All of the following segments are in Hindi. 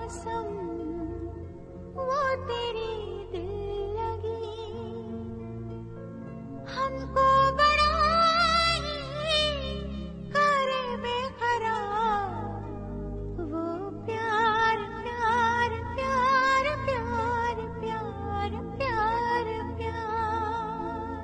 मौसम वो तेरी दिल लगी हमको बड़ा ही करे बेकरार वो प्यार प्यार प्यार प्यार प्यार प्यार प्यार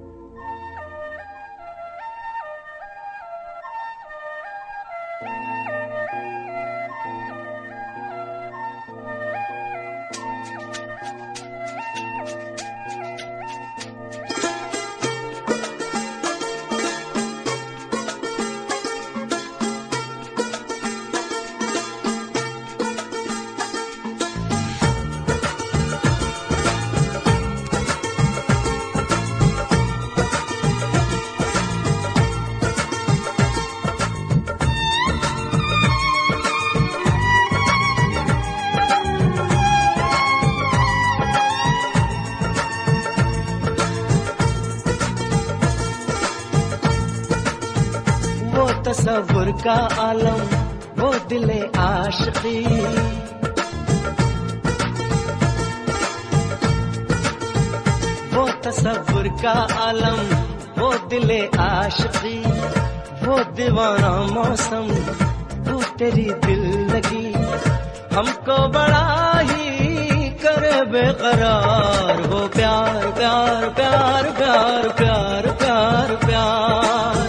तसव्वुर का आलम वो दिले आशिकी वो तसव्वुर का आलम वो दिले आशिकी वो दीवाना मौसम वो तेरी दिल लगी हमको बड़ा ही करे बेकरार वो प्यार प्यार प्यार प्यार प्यार प्यार प्यार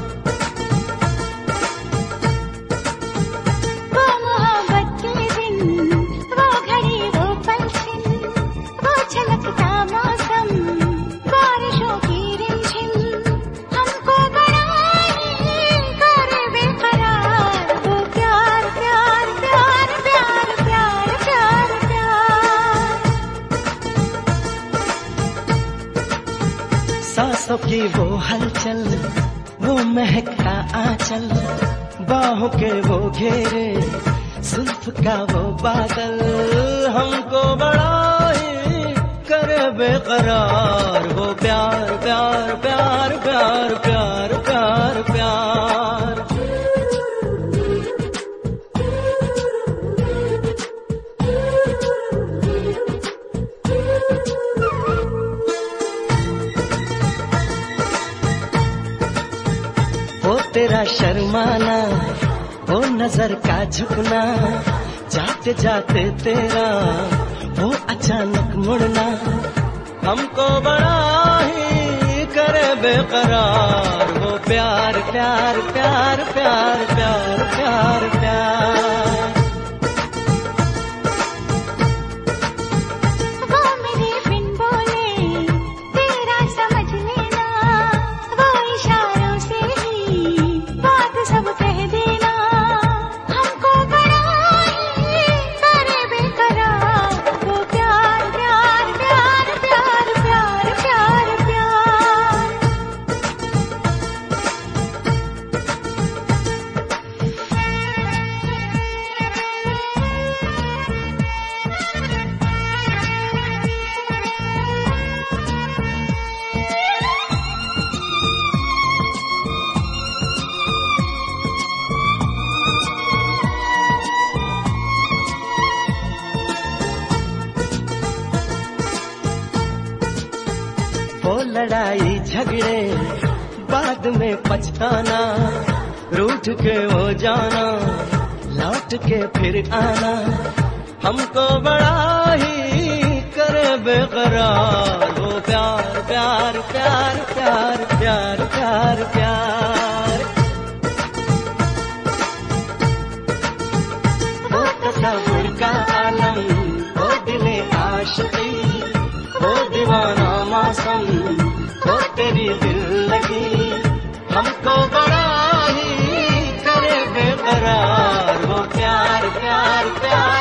सांसों की वो हलचल वो महकता आंचल बाहों के वो घेरे जुल्फ का वो बादल हमको बड़ा ही करे बेकरार वो प्यार प्यार प्यार प्यार प्यार प्यार प्यार तेरा शर्माना वो नजर का झुकना जाते जाते तेरा वो अचानक मुड़ना हमको बड़ा ही करे बेकरार वो प्यार प्यार प्यार प्यार प्यार प्यार प्यार लड़ाई झगड़े बाद में पछताना रूठ के वो जाना लौट के फिर आना हमको बड़ा ही करे बेकरार वो प्यार प्यार प्यार प्यार प्यार प्यार प्यार वो तसव्वुर का आलम वो दिले आशिकी वो दीवाना मौसम वो तेरी दिल लगी हमको बड़ा ही करे बेकरार वो प्यार प्यार प्यार